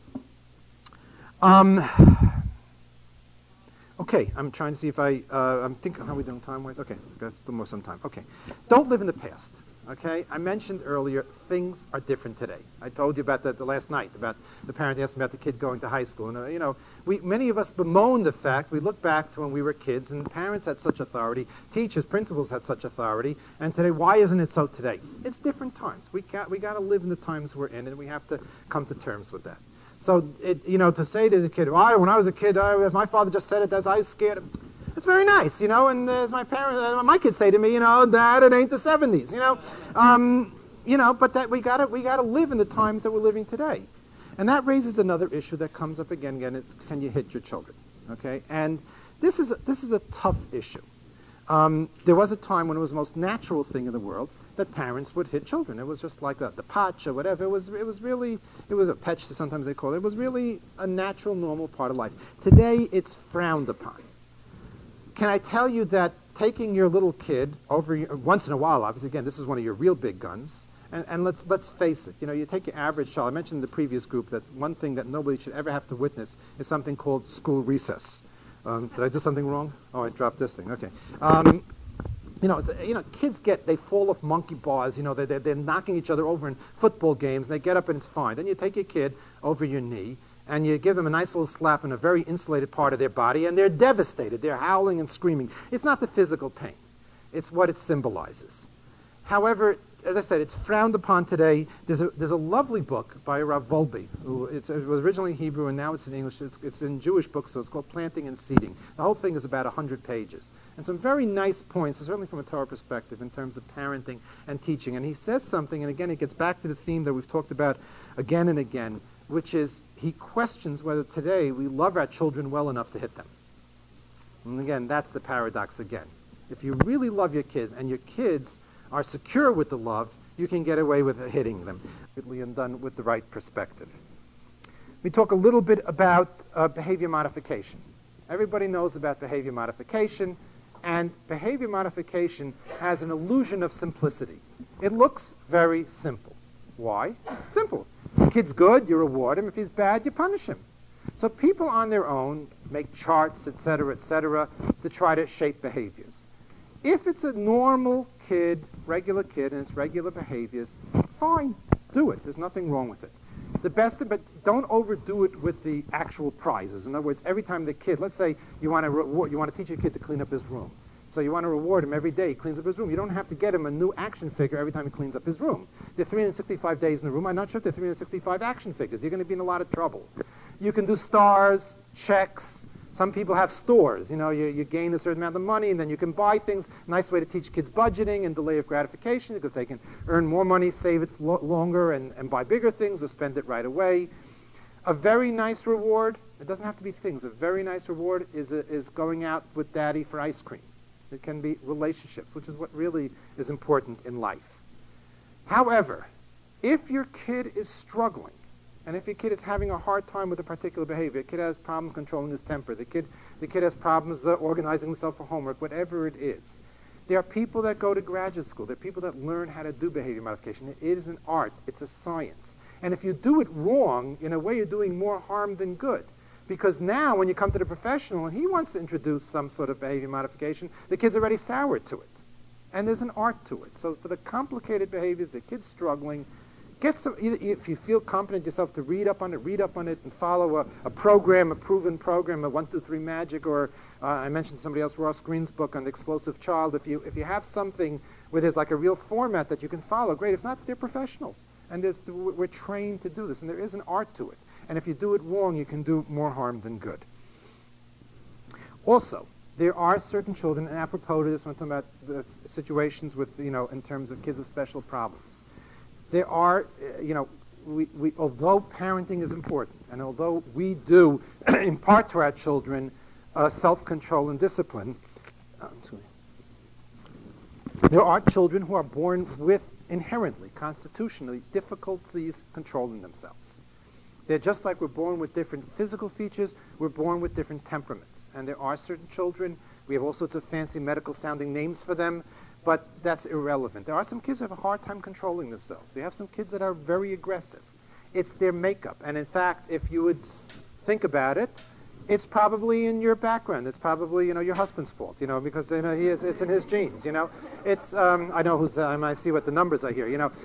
Okay, I'm trying to see if I'm thinking, how are we doing time-wise? Okay, got still more some time. Okay, don't live in the past. Okay, I mentioned earlier, things are different today. I told you about that the last night, about the parent asking about the kid going to high school. And, many of us bemoan the fact, we look back to when we were kids, and parents had such authority, teachers, principals had such authority, and today, why isn't it so today? It's different times. We got to live in the times we're in, and we have to come to terms with that. So, to say to the kid, when I was a kid, if my father just said it, I was scared. It's very nice, and as my parents, my kids say to me, Dad, it ain't the 70s, but that we gotta live in the times that we're living today. And that raises another issue that comes up again, is can you hit your children, okay? And this is a tough issue. There was a time when it was the most natural thing in the world that parents would hit children. It was just like the patch or whatever. It was a petch, sometimes they call it. It was really a natural, normal part of life. Today, it's frowned upon. Can I tell you that taking your little kid over once in a while, obviously, again, this is one of your real big guns, and let's face it, you take your average child. I mentioned in the previous group that one thing that nobody should ever have to witness is something called school recess. Did I do something wrong? Oh, I dropped this thing. Okay. Kids they fall off monkey bars. They're knocking each other over in football games. And they get up and it's fine. Then you take your kid over your knee and you give them a nice little slap in a very insulated part of their body, and they're devastated. They're howling and screaming. It's not the physical pain. It's what it symbolizes. However, as I said, it's frowned upon today. There's a lovely book by Rav Volbe, it was originally Hebrew and now it's in English. It's in Jewish books, so it's called Planting and Seeding. The whole thing is about 100 pages. And some very nice points, certainly from a Torah perspective, in terms of parenting and teaching. And he says something, and again, it gets back to the theme that we've talked about again and again, which is he questions whether today we love our children well enough to hit them. And again, that's the paradox again. If you really love your kids and your kids are secure with the love, you can get away with hitting them and done with the right perspective. We talk a little bit about behavior modification. Everybody knows about behavior modification, and behavior modification has an illusion of simplicity. It looks very simple. Why? It's simple. If the kid's good, you reward him. If he's bad, you punish him. So people on their own make charts, etc., to try to shape behaviors. If it's a normal kid, regular kid, and it's regular behaviors, fine, do it. There's nothing wrong with it. The best, but don't overdo it with the actual prizes. In other words, every time the kid, let's say you want to teach your kid to clean up his room. So you want to reward him every day he cleans up his room. You don't have to get him a new action figure every time he cleans up his room. There are 365 days in the room. I'm not sure if there are 365 action figures. You're going to be in a lot of trouble. You can do stars, checks. Some people have stores. You gain a certain amount of money, and then you can buy things. Nice way to teach kids budgeting and delay of gratification, because they can earn more money, save it longer, and buy bigger things or spend it right away. A very nice reward, it doesn't have to be things. A very nice reward is going out with daddy for ice cream. It can be relationships, which is what really is important in life. However, if your kid is struggling, and if your kid is having a hard time with a particular behavior, the kid has problems controlling his temper, the kid has problems organizing himself for homework, whatever it is, there are people that go to graduate school. There are people that learn how to do behavior modification. It is an art. It's a science. And if you do it wrong, in a way you're doing more harm than good. Because now when you come to the professional and he wants to introduce some sort of behavior modification, the kid's already soured to it. And there's an art to it. So for the complicated behaviors, the kid's struggling, get some, if you feel confident yourself to read up on it and follow a program, a proven program, a 1, 2, 3 magic, or I mentioned somebody else, Ross Green's book on the explosive child. If you have something where there's like a real format that you can follow, great. If not, they're professionals. And we're trained to do this, and there is an art to it. And if you do it wrong, you can do more harm than good. Also, there are certain children, and apropos to this, when I'm talking about the situations with, in terms of kids with special problems, there are, we although parenting is important, and although we do impart to our children self-control and discipline, there are children who are born with inherently, constitutionally, difficulties controlling themselves. They're just like we're born with different physical features, we're born with different temperaments. And there are certain children, we have all sorts of fancy medical-sounding names for them, but that's irrelevant. There are some kids who have a hard time controlling themselves. You have some kids that are very aggressive. It's their makeup. And in fact, if you would think about it, it's probably in your background. It's probably, your husband's fault, because it's in his genes, It's, I know I see what the numbers are here,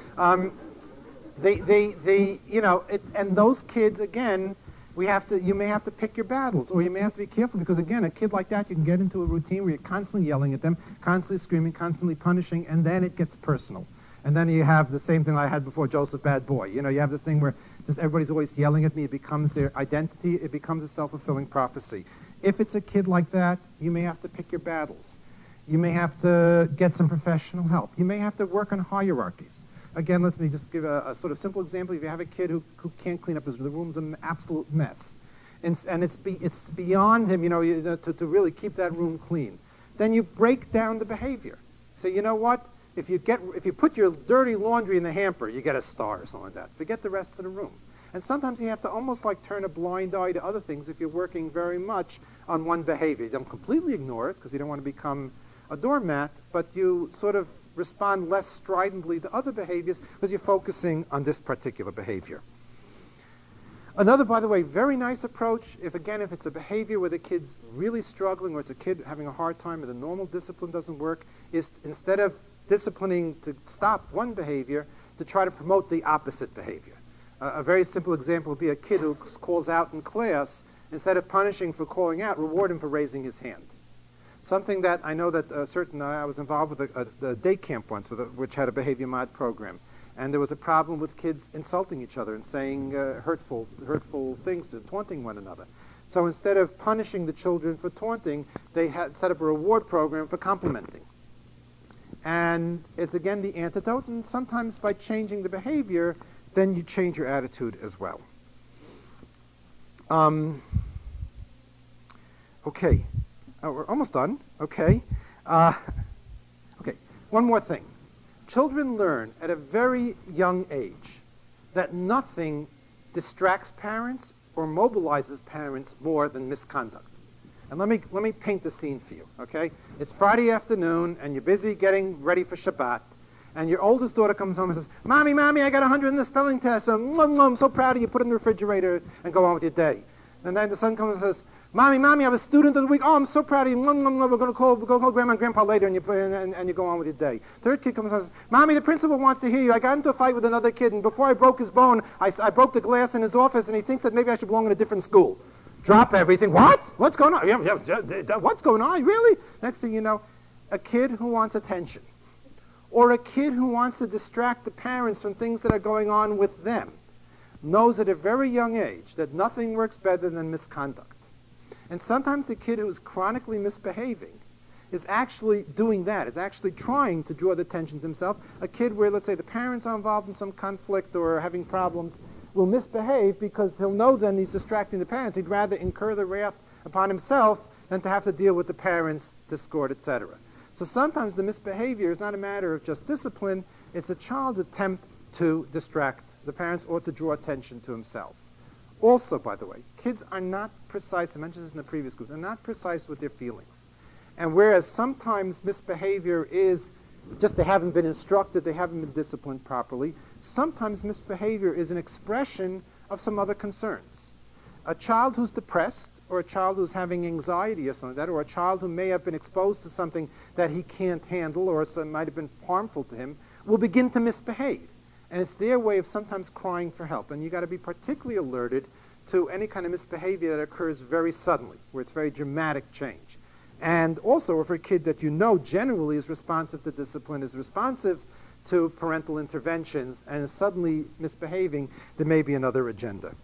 and those kids, again, you may have to pick your battles, or you may have to be careful, because again, a kid like that, you can get into a routine where you're constantly yelling at them, constantly screaming, constantly punishing, and then it gets personal. And then you have the same thing I had before, Joseph Bad Boy. You have this thing where just everybody's always yelling at me. It becomes their identity. It becomes a self-fulfilling prophecy. If it's a kid like that, you may have to pick your battles. You may have to get some professional help. You may have to work on hierarchies. Again, let me just give a sort of simple example. If you have a kid who can't clean up his room, the room's an absolute mess, and it's beyond him, to really keep that room clean, then you break down the behavior. So you know what? If you put your dirty laundry in the hamper, you get a star or something like that. Forget the rest of the room. And sometimes you have to almost like turn a blind eye to other things if you're working very much on one behavior. You don't completely ignore it because you don't want to become a doormat, but you sort of respond less stridently to other behaviors because you're focusing on this particular behavior. Another, by the way, very nice approach, if it's a behavior where the kid's really struggling or it's a kid having a hard time or the normal discipline doesn't work, is instead of disciplining to stop one behavior, to try to promote the opposite behavior. A very simple example would be a kid who calls out in class, instead of punishing for calling out, reward him for raising his hand. Something that I know that I was involved with a day camp once, which had a behavior mod program. And there was a problem with kids insulting each other and saying hurtful things, taunting one another. So instead of punishing the children for taunting, they had set up a reward program for complimenting. And it's, again, the antidote, and sometimes by changing the behavior, then you change your attitude as well. Okay. We're almost done. Okay. Okay. One more thing. Children learn at a very young age that nothing distracts parents or mobilizes parents more than misconduct. And let me paint the scene for you, okay? It's Friday afternoon, and you're busy getting ready for Shabbat, and your oldest daughter comes home and says, Mommy, I got 100 in the spelling test. I'm so proud of you. Put it in the refrigerator and go on with your day. And then the son comes and says, Mommy, I was student of the week. Oh, I'm so proud of you. We're going to call Grandma and Grandpa later, and you go on with your day. Third kid comes and says, Mommy, the principal wants to hear you. I got into a fight with another kid, and before I broke his bone, I broke the glass in his office, and he thinks that maybe I should belong in a different school. Drop everything. What? What's going on? What's going on? Really? Next thing you know, a kid who wants attention, or a kid who wants to distract the parents from things that are going on with them, knows at a very young age that nothing works better than misconduct. And sometimes the kid who is chronically misbehaving is actually doing that, is actually trying to draw the attention to himself. A kid where, let's say, the parents are involved in some conflict or having problems will misbehave because he'll know then he's distracting the parents. He'd rather incur the wrath upon himself than to have to deal with the parents' discord, etc. So sometimes the misbehavior is not a matter of just discipline, it's a child's attempt to distract the parents or to draw attention to himself. Also, by the way, kids are not precise, I mentioned this in the previous group, they're not precise with their feelings. And whereas sometimes misbehavior is just they haven't been instructed, they haven't been disciplined properly, sometimes misbehavior is an expression of some other concerns. A child who's depressed, or a child who's having anxiety or something like that, or a child who may have been exposed to something that he can't handle or might have been harmful to him, will begin to misbehave. And it's their way of sometimes crying for help. And you've got to be particularly alerted to any kind of misbehavior that occurs very suddenly, where it's very dramatic change. And also, if a kid that you know generally is responsive to discipline, is responsive to parental interventions, and is suddenly misbehaving, there may be another agenda.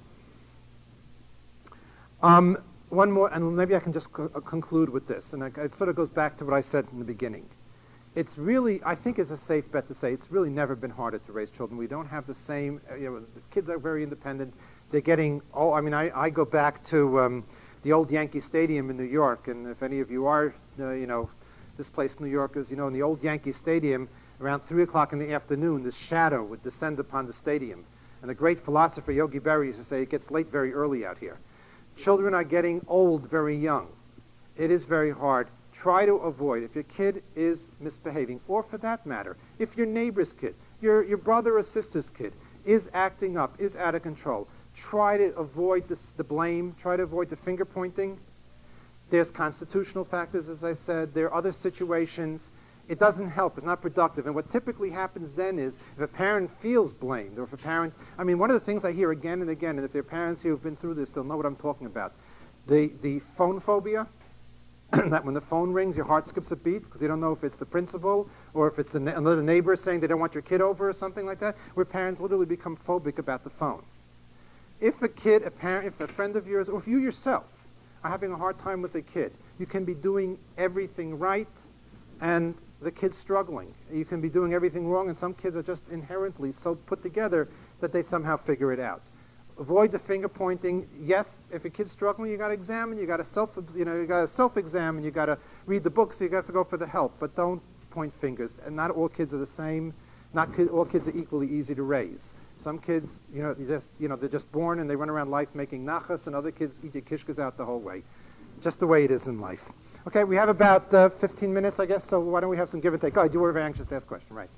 One more, and maybe I can just conclude with this, and it sort of goes back to what I said in the beginning. It's really, I think it's a safe bet to say, it's really never been harder to raise children. We don't have the same, the kids are very independent. They're getting, I go back to the old Yankee Stadium in New York, and if any of you are, this place, New Yorkers, in the old Yankee Stadium, around 3 o'clock in the afternoon, this shadow would descend upon the stadium. And the great philosopher Yogi Berra used to say, it gets late very early out here. Children are getting old very young. It is very hard. Try to avoid, if your kid is misbehaving, or for that matter, if your neighbor's kid, your brother or sister's kid is acting up, is out of control, try to avoid the blame, try to avoid the finger pointing. There's constitutional factors, as I said. There are other situations. It doesn't help. It's not productive. And what typically happens then is if a parent feels blamed, or if a parent, one of the things I hear again and again, and if there are parents here who've been through this, they'll know what I'm talking about. The phone phobia, that when the phone rings, your heart skips a beat because you don't know if it's the principal or if it's another neighbor saying they don't want your kid over or something like that, where parents literally become phobic about the phone. If a kid, a parent, if a friend of yours, or if you yourself are having a hard time with a kid, you can be doing everything right and the kid's struggling. You can be doing everything wrong, and some kids are just inherently so put together that they somehow figure it out. Avoid the finger pointing. Yes, if a kid's struggling, you got to examine. You got to self-examine. You got to read the books. You got to go for the help. But don't point fingers. And not all kids are the same. All kids are equally easy to raise. Some kids, they're just born and they run around life making nachas, and other kids eat your kishkas out the whole way. Just the way it is in life. Okay, we have about 15 minutes, I guess. So why don't we have some give and take? Oh, you were very anxious to ask a question, right?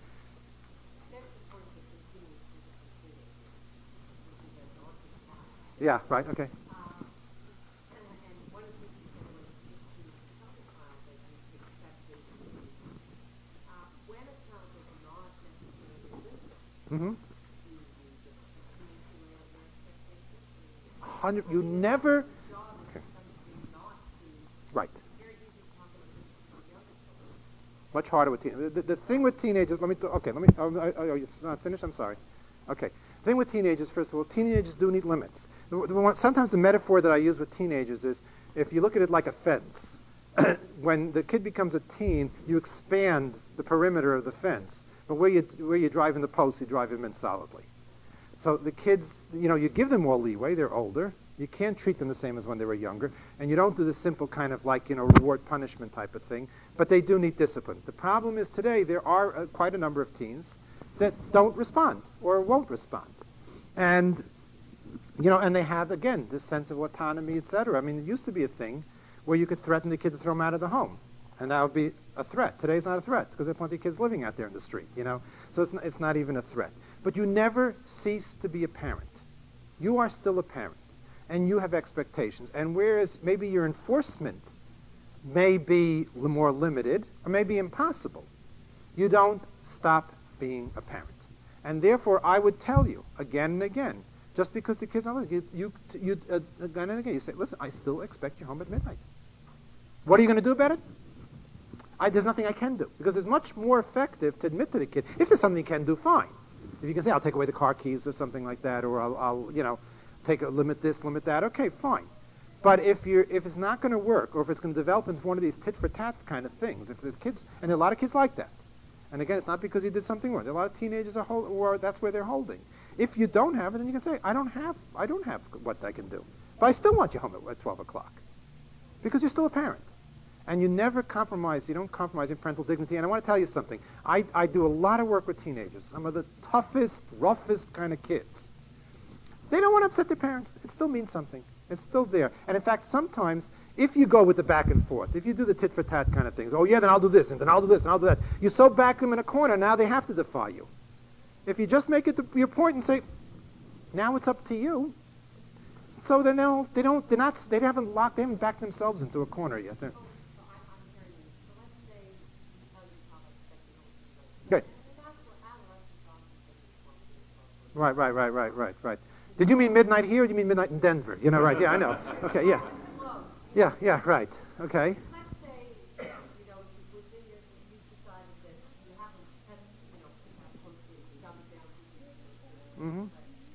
Yeah, right, okay. Mm-hmm. You never... Okay. Right. Much harder with teenagers. The thing with teenagers, it's not finished? I'm sorry. Okay. The thing with teenagers, first of all, is teenagers do need limits. Sometimes the metaphor that I use with teenagers is, if you look at it like a fence, when the kid becomes a teen, you expand the perimeter of the fence. But where you drive in the post, you drive them in solidly. So the kids, you give them more leeway. They're older. You can't treat them the same as when they were younger. And you don't do the simple kind of reward punishment type of thing. But they do need discipline. The problem is today there are quite a number of teens that don't respond or won't respond. And, and they have, again, this sense of autonomy, etc. It used to be a thing where you could threaten the kid to throw him out of the home. And that would be a threat. Today's not a threat because there are plenty of kids living out there in the street, So it's not even a threat. But you never cease to be a parent. You are still a parent, and you have expectations. And whereas maybe your enforcement may be more limited or may be impossible, you don't stop being a parent. And therefore, I would tell you again and again, just because the kids are listening, again and again, you say, listen, I still expect you home at midnight. What are you going to do about it? There's nothing I can do, because it's much more effective to admit to the kid, if there's something you can do, fine. If you can say, I'll take away the car keys or something like that, or I'll limit this, limit that, okay, fine. But if it's not going to work, or if it's going to develop into one of these tit-for-tat kind of things, if the kids, and there are a lot of kids like that, and again, it's not because you did something wrong. There are a lot of teenagers where that's where they're holding. If you don't have it, then you can say, I don't have what I can do. But I still want you home at 12 o'clock. Because you're still a parent. And you never compromise, you don't compromise your parental dignity. And I want to tell you something. I do a lot of work with teenagers. Some of the toughest, roughest kind of kids. They don't want to upset their parents. It still means something. It's still there. And in fact, sometimes, if you go with the back and forth, if you do the tit-for-tat kind of things, oh yeah, then I'll do this, and then I'll do this, and I'll do that, you so back them in a corner, now they have to defy you. If you just make it your point and say, now it's up to you, so then they haven't backed themselves into a corner yet. Good. Right. Did you mean midnight here, or do you mean midnight in Denver? Right, yeah, I know. Okay, yeah. Yeah, right. Okay. Let's say, within you decided that you haven't had, close to Mm-hmm.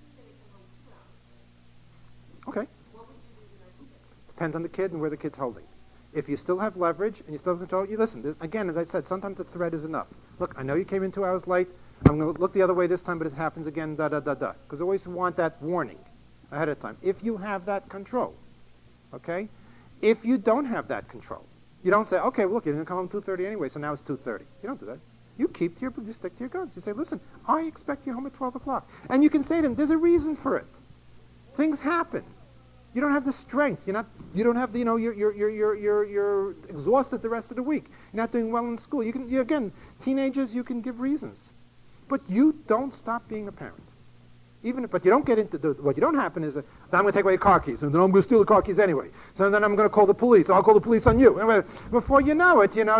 Okay. What would you do the next day? Depends on the kid and where the kid's holding. If you still have leverage and you still have control, you listen. Again, as I said, sometimes the threat is enough. Look, I know you came in 2 hours late. I'm going to look the other way this time, but it happens again, da-da-da-da. Because I always want that warning ahead of time. If you have that control, okay? If you don't have that control, you don't say, okay, well, look, you're going to come home 2:30 anyway, so now it's 2:30. You don't do that. You stick to your guns. You say, listen, I expect you home at 12 o'clock. And you can say to them, there's a reason for it. Things happen. You don't have the strength. You don't have the, you're exhausted the rest of the week. You're not doing well in school. Again, teenagers, you can give reasons. But you don't stop being a parent. But you don't get into what you don't happen is, I'm going to take away your car keys, and then I'm going to steal the car keys anyway. So then I'm going to call the police. I'll call the police on you. And before you know it, you don't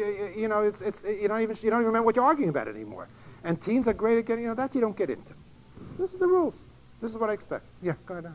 even remember what you're arguing about anymore. And teens are great at getting that you don't get into. This is the rules. This is what I expect. Yeah, go ahead.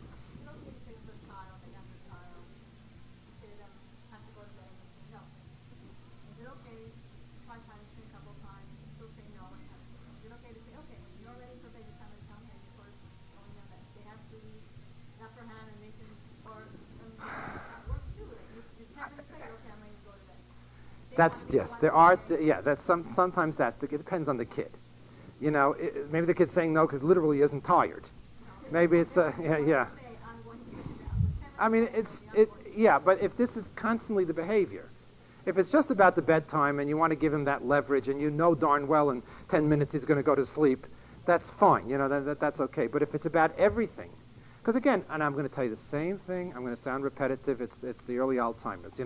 Sometimes it depends on the kid. Maybe the kid's saying no because literally isn't tired. Maybe it's yeah. I mean, but if this is constantly the behavior, if it's just about the bedtime and you want to give him that leverage and you know darn well in 10 minutes he's going to go to sleep, that's fine. That's okay. But if it's about everything, because again, and I'm going to tell you the same thing. I'm going to sound repetitive. It's the early Alzheimer's.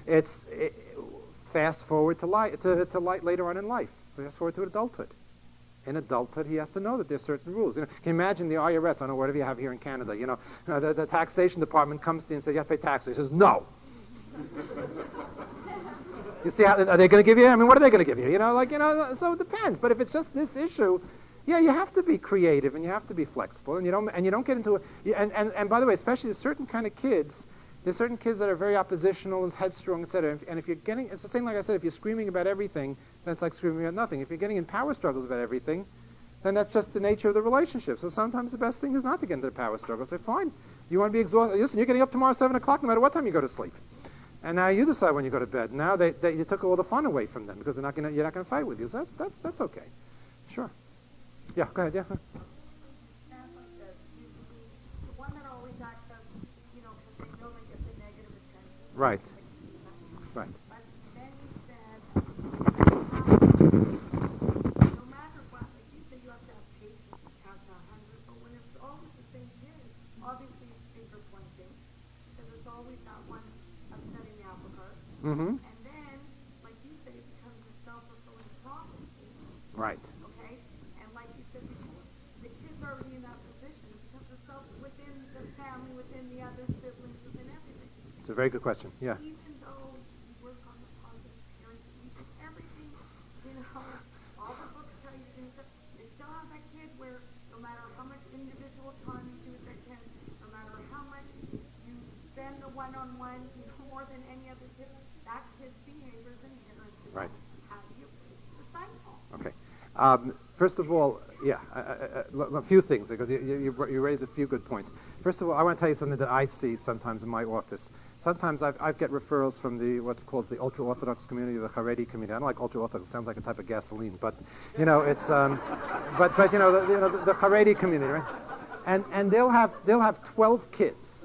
Fast forward to later on in life. Fast forward to adulthood. In adulthood, he has to know that there's certain rules. Can you imagine the IRS? I don't know whatever you have here in Canada. The taxation department comes to you and says you have to pay taxes. He says no. You see, are they going to give you? I mean, what are they going to give you? So it depends. But if it's just this issue, yeah, you have to be creative and you have to be flexible, and you don't get into it. And by the way, especially certain kind of kids. There's certain kids that are very oppositional and headstrong, etc. And if you're it's the same like I said, if you're screaming about everything, then it's like screaming about nothing. If you're getting in power struggles about everything, then that's just the nature of the relationship. So sometimes the best thing is not to get into the power struggle. Say, fine, you want to be exhausted. Listen, you're getting up tomorrow 7 o'clock no matter what time you go to sleep. And now you decide when you go to bed. Now you took all the fun away from them because you're not going to fight with you. So that's okay. Sure. Yeah, go ahead, yeah. Right. Right. But then he said, no matter what, like you say, you have to have patience to count to 100, but when it's always the same kid, obviously it's finger pointing, because it's always that one Right. Okay? And like you said before, the kid's already in that position because of self within the family, within the other siblings, within everything. It's a very good question. Yeah. Even though you work on the positive parenting, you do everything, you know, all the books tell you to do stuff, you still have that kid where no matter how much individual time you do with that kid, no matter how much you spend the one-on-one, you know, more than any other kid, that kid's behavior is inherent. Right. How do you break the cycle? Okay. First of all, yeah, a few things, because you raise a few good points. First of all, I want to tell you something that I see sometimes in my office. Sometimes I get referrals from what's called the ultra-Orthodox community, the Haredi community. I don't like ultra-Orthodox; it sounds like a type of gasoline, but you know, it's but you know, the Haredi community, right? And they'll have 12 kids,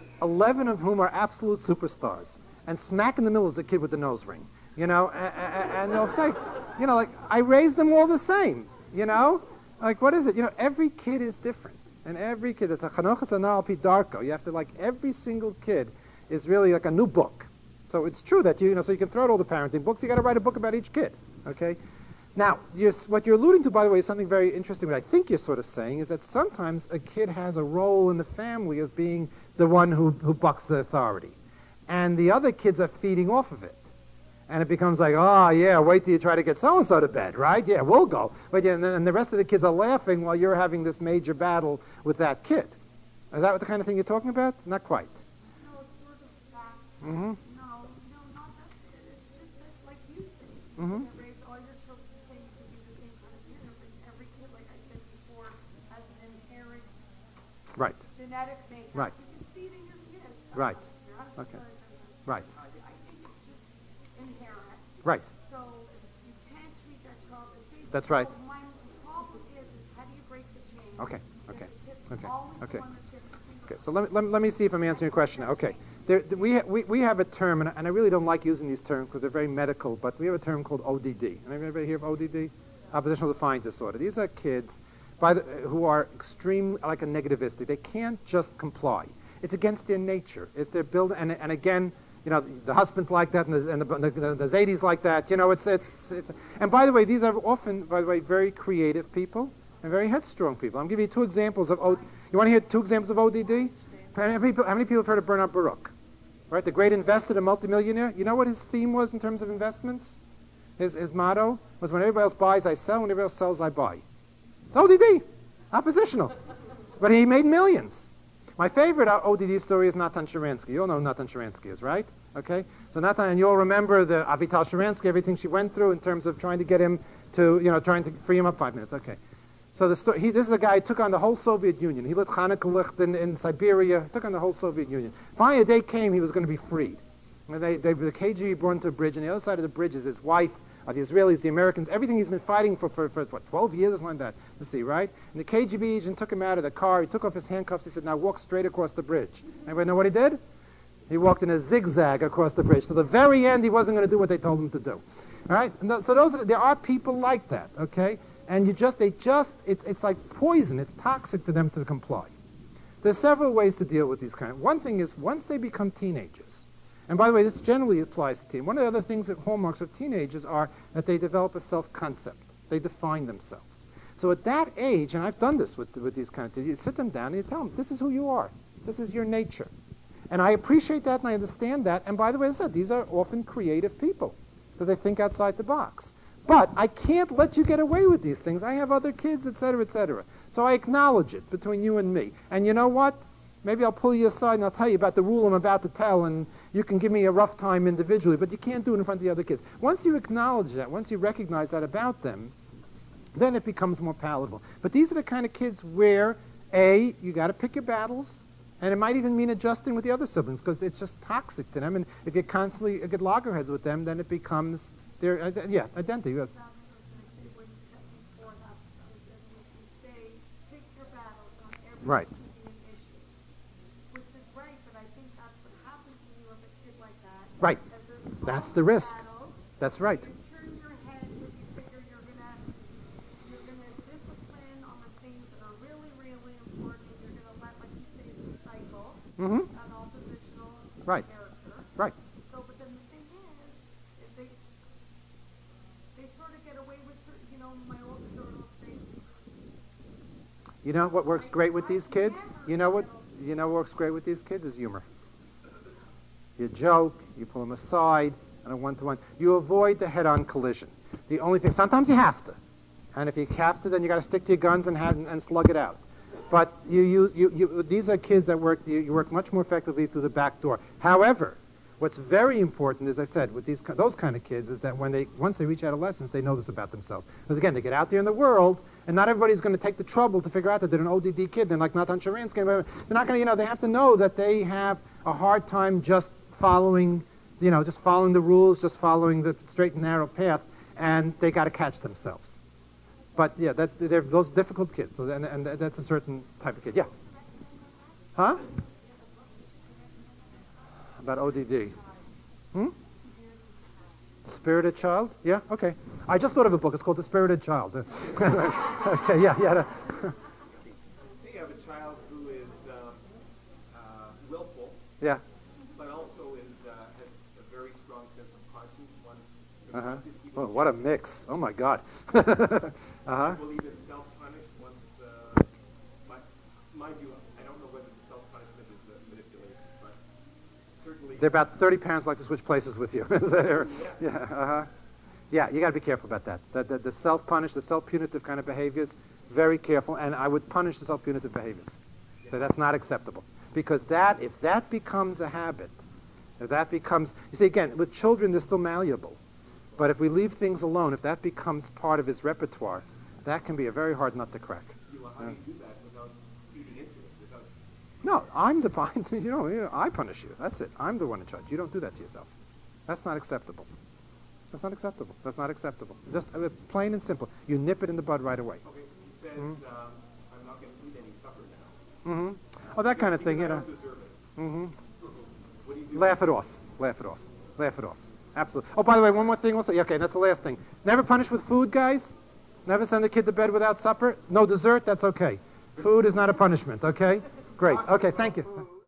11 of whom are absolute superstars, and smack in the middle is the kid with the nose ring. You know, and they'll say, you know, like, I raised them all the same, you know? Like, what is it? You know, every kid is different. And every kid, it's a chanochas anal pi darko. You have to, like, every single kid is really like a new book. So it's true that, you know, so you can throw out all the parenting books. You got to write a book about each kid, okay? Now, what you're alluding to, by the way, is something very interesting. What I think you're sort of saying is that sometimes a kid has a role in the family as being the one who bucks the authority. And the other kids are feeding off of it. And it becomes like, oh, yeah, wait till you try to get so-and-so to bed, right? Yeah, we'll go. But yeah, and the rest of the kids are laughing while you're having this major battle with that kid. Is that what the kind of thing you're talking about? Not quite. No, it's sort of that. Mm-hmm. No, not that. It's just that, like you say, Mm-hmm. you raise all your children the same, you can be the same kind of parent, but every kid, like I said before, has an inherent Right. genetic makeup. Right. You can see it in your kids. Right. You're not Okay. supposed to. Right. I think it's just inherent. Right. So you can't treat that child the same. That's right. So my problem is how do you break the chain? Okay. Because Okay. the kid's Okay. always the Okay. one that's getting the finger. Okay, so let me see if I'm answering your question. Okay, we have a term, and I really don't like using these terms because they're very medical, but we have a term called ODD. Anybody hear of ODD? Oppositional defiant disorder. These are kids who are extremely, like a negativistic. They can't just comply. It's against their nature. It's their build, and again, you know, the husband's like that, and the Zadie's like that. You know, it's. And by the way, these are often, by the way, very creative people and very headstrong people. I'm giving you two examples of You want to hear two examples of ODD? How many people have heard of Bernard Baruch? Right, the great investor, the multimillionaire. You know what his theme was in terms of investments? His motto was, when everybody else buys, I sell. When everybody else sells, I buy. It's ODD, oppositional. But he made millions. My favorite ODD story is Natan Sharansky. You all know who Natan Sharansky is, right? Okay? So Natan, and you all remember the Avital Sharansky, everything she went through in terms of trying to get him to, you know, trying to free him up 5 minutes. Okay. So this is a guy who took on the whole Soviet Union. He lit Hanukkah in Siberia, took on the whole Soviet Union. Finally, a day came, he was going to be freed. And the KGB brought him to a bridge, and the other side of the bridge is his wife, the Israelis, the Americans, everything he's been fighting for what, 12 years, something like that. Let's see, right? And the KGB agent took him out of the car, he took off his handcuffs, he said, now walk straight across the bridge. Anybody know what he did? He walked in a zigzag across the bridge. To the very end, he wasn't going to do what they told him to do. All right? And so there are people like that, okay? And it's like poison. It's toxic to them to comply. There's several ways to deal with these kind of. One thing is, once they become teenagers, and by the way, this generally applies to teens. One of the other things that hallmarks of teenagers are that they develop a self-concept. They define themselves. So at that age, and I've done this with these kind of teens, you sit them down and you tell them, this is who you are. This is your nature. And I appreciate that and I understand that. And by the way, as I said, these are often creative people because they think outside the box. But I can't let you get away with these things. I have other kids, et cetera, et cetera. So I acknowledge it between you and me. And you know what? Maybe I'll pull you aside and I'll tell you about the rule I'm about to tell, and you can give me a rough time individually, but you can't do it in front of the other kids. Once you acknowledge that, once you recognize that about them, then it becomes more palatable. But these are the kind of kids where, A, you got to pick your battles, and it might even mean adjusting with the other siblings because it's just toxic to them. And if you constantly get loggerheads with them, then it becomes their identity. Yes. Right. Right. That's the risk. That's right. You turn your head if you figure you're gonna discipline on the things that are really, really important. You're gonna let, like you say, the cycle, Mm-hmm. an oppositional Right. character. Right. So, but then the thing is they sort of get away with certain, my You know what works great with these kids? You know what works great with these kids is humor. You joke, you pull them aside, and a one-to-one. You avoid the head-on collision. The only thing, sometimes you have to. And if you have to, then you got to stick to your guns and slug it out. But these are kids that you work much more effectively through the back door. However, what's very important, as I said, with those kind of kids is that once they reach adolescence, they know this about themselves. Because again, they get out there in the world, and not everybody's going to take the trouble to figure out that they're an ODD kid. They're like Natan Sharansky. They're not going to, they have to know that they have a hard time just following, just following the rules, just following the straight and narrow path, and they got to catch themselves. But yeah, they're those difficult kids, so and that's a certain type of kid. Yeah. Huh? About ODD. Spirited Child? Yeah, okay. I just thought of a book. It's called The Spirited Child. Okay, yeah. You have a child who is willful, Yeah. but also has a very strong sense of conscience. Uh-huh. One's Oh, what a mix. Oh, my God. uh-huh. Will even self-punish once, mind you, I don't know whether the self-punishment is manipulated, but certainly... They're about 30 pounds like to switch places with you. Yeah, uh-huh. Yeah, you got to be careful about that. The self-punish, the self-punitive kind of behaviors, very careful, and I would punish the self-punitive behaviors. So that's not acceptable. Because if that becomes a habit, you see, again, with children, they're still malleable. But if we leave things alone, if that becomes part of his repertoire, that can be a very hard nut to crack. How do you do that without feeding into it? No, I punish you. That's it. I'm the one in charge. You don't do that to yourself. That's not acceptable. That's not acceptable. That's not acceptable. Just plain and simple. You nip it in the bud right away. Okay, he says, I'm not going to eat any supper now. Oh, that kind of thing, I don't deserve it. What do you do? Laugh it off. Laugh it off. Laugh it off. Absolutely. Oh, by the way, one more thing also. Okay, that's the last thing. Never punish with food, guys. Never send the kid to bed without supper. No dessert, that's okay. Food is not a punishment, okay? Great. Okay, thank you.